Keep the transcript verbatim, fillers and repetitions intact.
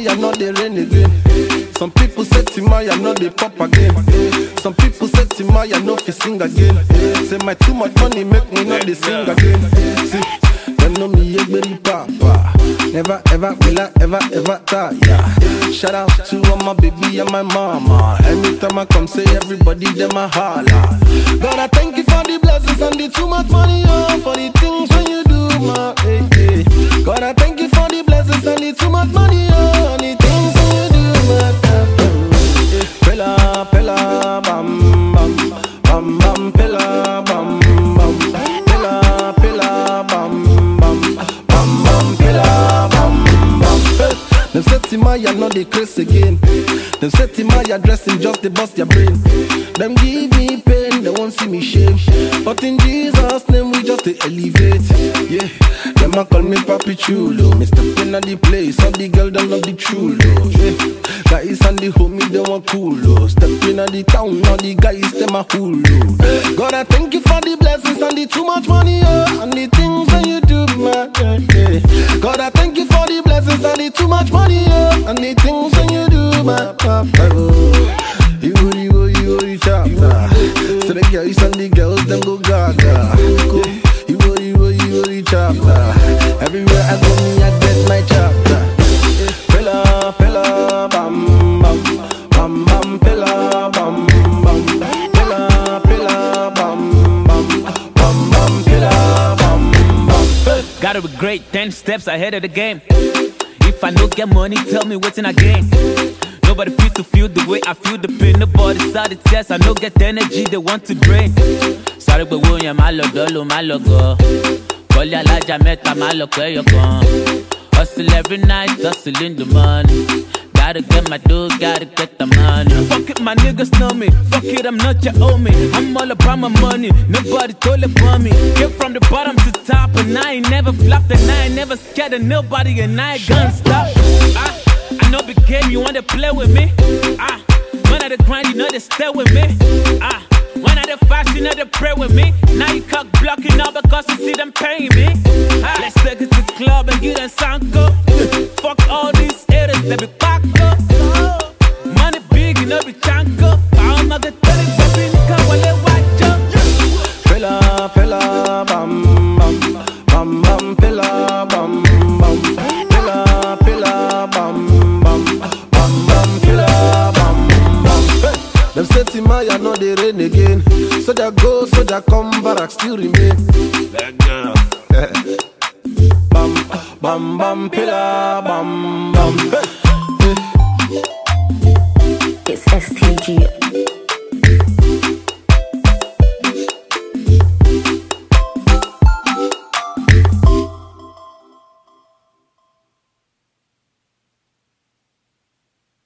Timaya, not the rain again. Some people say Timaya, not the pop again. Some people say Timaya, no fi sing again. Say my too much money make me not the sing again. See, them know me a very papa. Never ever will I ever ever tire. Shout out to all my baby and my mama. Anytime I come, say everybody them a holla. God, I thank you for the blessings and the too much money, oh, for the things when you do, my hey, hey. God, I thank you for the blessings and the too much money, oh, and the things when you do, my hey. Pella, pella, bam, bam, bam, bam, pella, bam, bam, pella, pella, bam, bam, bam, bam, pella, bam, bam. Them say Timaya, not the craze again. Them say Timaya dressing just to bust your brain. Them give me pain, they won't see me shame. But in Jesus' name we just to elevate. Yeah, them a call me Papi Chulo. Mister Pin at the place, all the girl them love the chulo. Yeah, guys and the homie they want cool. Step in at the town, all the guys them a hulu. God, I thank you for the blessings and the too much money, oh, and the things that you do, man. Yeah. God, I thank you for the blessings and the too much money, oh, and the things that you do, man. You go, you go, you go, you chapter. So the guys and the girls them go gaga. You go, you go, you go, you chapter. Everywhere I go, me I get my chapter. Pella, pella, bam, bam, bam, bam, pella, bam, bam, pella, pella, bam, bam, bam, bam, pella, bam, bam. Gotta be great, ten steps ahead of the game. If I no get money, tell me what's in a game. Nobody feel to feel the way I feel the pain. Nobody saw the test, I no get the energy they want to drain. Sorry, but when you're my logo, my logo. Call ya la jameta, my logo, you're gone. Hustle every night, hustle in the money. Gotta get my dough, gotta get the money. Fuck it, my niggas know me. Fuck it, I'm not your homie. I'm all about my money. Nobody told it for me. Came from the bottom to top, and I ain't never flopped, and I ain't never scared of nobody, and I ain't gonna stop. I, I know the game, you wanna play with me. Ah, when I the grind, you know they stay with me. Ah, when I the fast, you know they pray with me. Now you cock blocking out because you see them paying me. Ah, let's take it to the club and get a sanko. Fuck all these haters, they be back up. Money big, you know be chanko. I'm not the telling baby, nigga, while they watch up. Pella, pella, bam, bam, bam, bam, pella, bam, bam, pella, pella, bam, bam, bam, bam, pella, bam, bam. Them say Timaya, not the rain again. Soldier go, soldier come, barrack still remain. That girl. Bam, bam, bam, pella, bam, bam.